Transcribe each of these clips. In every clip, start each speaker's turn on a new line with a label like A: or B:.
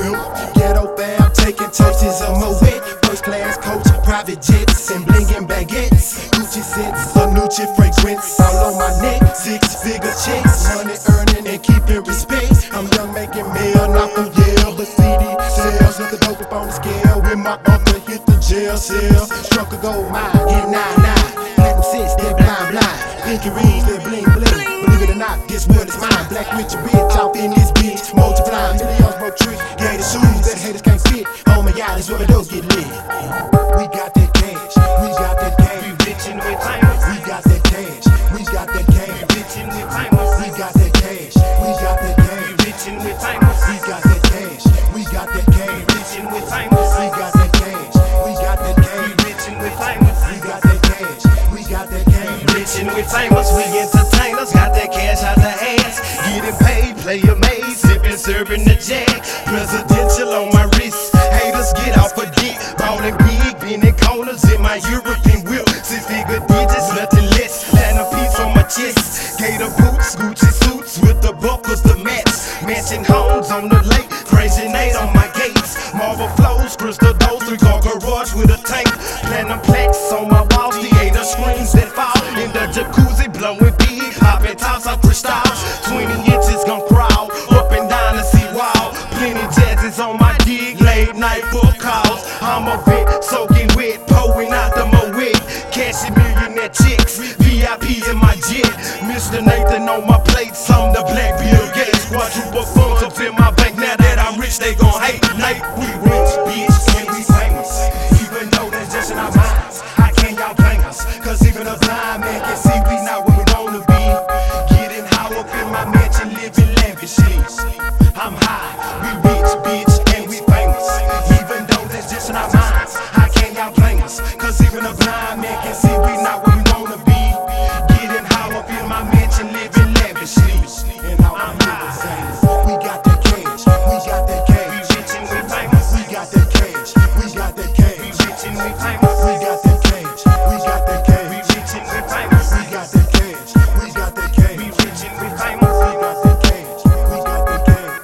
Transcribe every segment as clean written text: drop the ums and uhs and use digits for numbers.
A: whip. Ghetto fam, taking toasts of my wit. First class coach, private jets, and blingin' baguettes. Gucci sets, a Nucci fragrance, all on my neck. 6-figure checks, money earning and keeping respect. I'm young making mail, not from Yale, but CD sales. Nothing dope up on the scale. When my uncle hit the jail cell, struck a gold mine, hit 9-9. Platinum 6, they blind. Pinky rings, they bling. Believe it or not, this world is mine. Black rich and rich, off in this bitch. Multiplying, millions broke tricks. Gave the shoes that haters can't fit. Oh my God, this where the doors get lit. We got that cash, we got that cash. We rich and we famous. We got that cash, we got that cash. We rich and we famous. We got that cash, we got that cash. We rich and we famous. We got that cash, we got that cash. We rich and we famous. We got that cash, we got that cash. We rich and we famous. We got that cash, we got that cash. We rich and we famous. We entertainers, got that cash out the ass. Getting paid, player made, sipping, serving the jack. Presidential on my wrist. Haters get off a dick. Ballin' big, bending corners in my European whip. 6-figure digits, nothing less than a piece on my chest. Gator boots, Gucci suits with the buckles to match. Mansion homes on the lake, crazy Nate on my gates. Marble flows, crystal doors, 3-car garage with a tank. Platinum plaques on my walls, theater screens that fall in the jacuzzi, blowing big, popping tops off crystals. 20 inches gon' crawl up and down the seawall. Plenty jazzes on my gig, late night book calls. I'm a vet, soaking wet, pouring out the Moet. Cashing millionaire chicks, VIP in my jet. Mr. Nathan on my plates, I'm the Black Bill Gates. Quadruple funds up in my bank, now that I'm rich, they gon' hate. Nate, we rich, bitch, and we famous. Even though that's just in our minds, how can y'all blame us? Cause even a blind man can see we not where we wanna be. Getting high up in my mansion, living lavishly. I'm high, we rich, bitch, and we famous. Even though that's just in our minds, how can y'all blame us? Cause even a blind man can see we not where we wanna be. Getting high up in my mansion, living lavishly. And I'm high. We got that cash, we got that cash. We rich and we famous. We got that cash, we got that cash. We rich and we famous. We got that cash, we got that cash. We rich and we famous. We got that cash, we got that cash. We rich and we famous. We got that cash, we got that cash.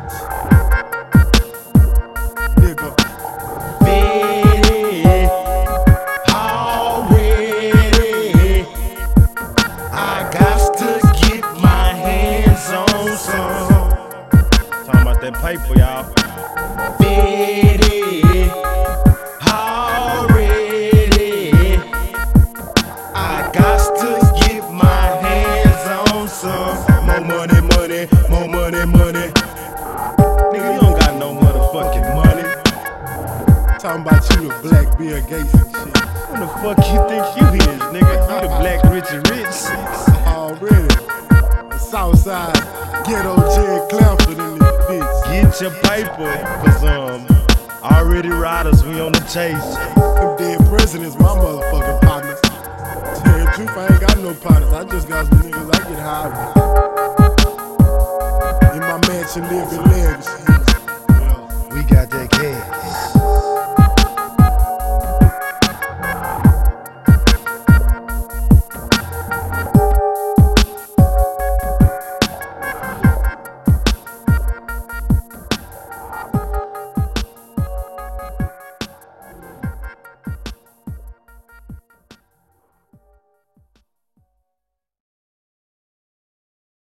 A: Nigga. Ready, already. I got to get my hands on some.
B: Talking about that paper, y'all.
A: Ready, already. I got to get my hands on some. More money, more money.
B: Nigga, you don't got no motherfucking money.
A: Talking about you, the Black Bill Gates and shit.
B: Who the fuck you think you is, nigga? You the Black Richard Rich.
A: Already. The Southside Ghetto Jed Clamford in this bitch.
B: Get your paper, cause already riders, we on the chase.
A: Them dead presidents, my motherfucking partners. Tell you the truth, I ain't got no partners. I just got some niggas I get high with. In my mansion, living legacy.
B: We got that cash.